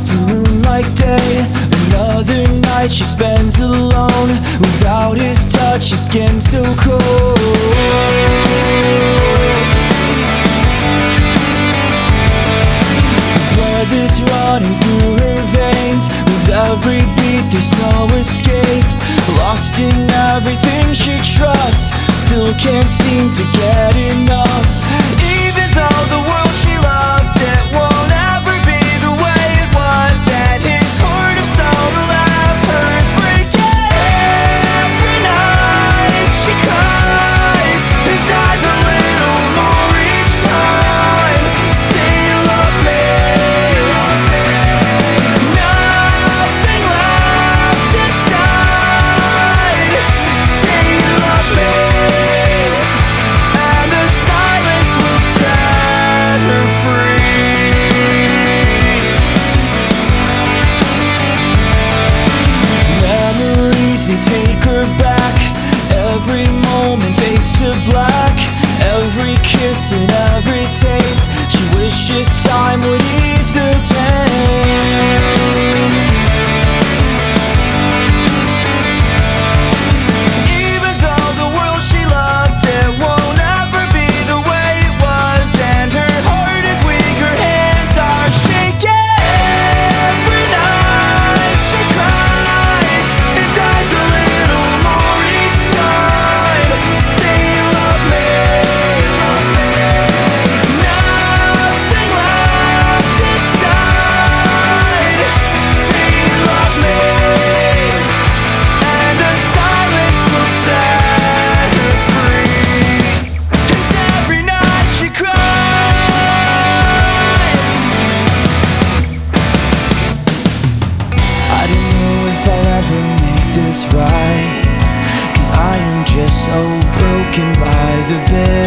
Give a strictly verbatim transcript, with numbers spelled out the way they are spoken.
the moonlight day. Another night she spends alone. Without his touch, her skin so cold. The blood that's running through her veins. With every beat there's no escape. Lost in everything she trusts, still can't seem to get enough. Even though the world she loved, it won't ever be the way it was. And his heart of stone left hers breaking. Every night she cries and dies a little more each time. Say you love me. Nothing left inside. Say you love me. And the silence will set her free. Memories, they take her back. Every moment fades to black. Every kiss and every taste, she wishes time would ease the pain. Even though the world she loved, it won't ever be the way it was. And her heart is weak, her hands are shaking. Every night she cries and dies a little more each time. Say you love me. Nothing left inside. Say you love me. And the silence will set her free. And every night she cries. I don't know if I'll ever make this right, 'cause I am just so broken by the bit.